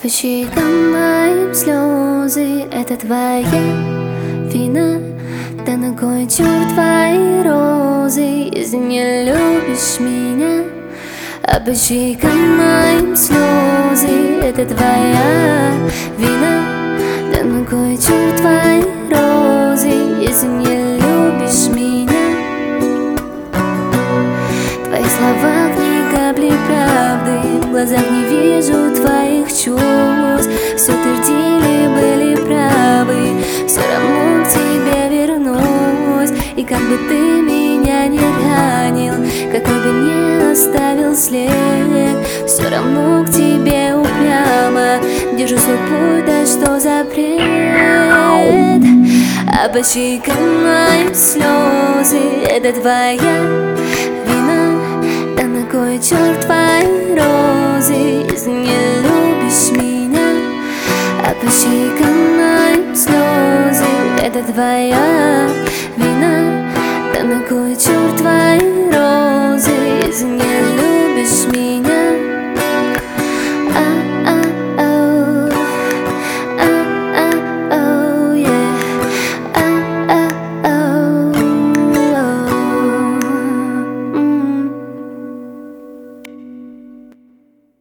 По щекам моим слезы, это твоя вина. Да на кой черт твои розы, если не любишь меня? А по щекам моим слезы, это твоя вина. Да на кой черт твои розы, если не любишь меня? В твоих словах ни капли правды, в глазах не вижу твоих чувств. Все твердили, были правы, все равно к тебе вернусь. И как бы ты меня не ранил, какой бы ни оставил след, все равно к тебе упрямо держу свой путь, да что запрет. А по щекам моим слезы, это твоя вина. Да на кой черт твои розы, если не любишь меня? А по щекам моим слезы, это твоя вина. Да на кой черт твои розы, если не любишь меня?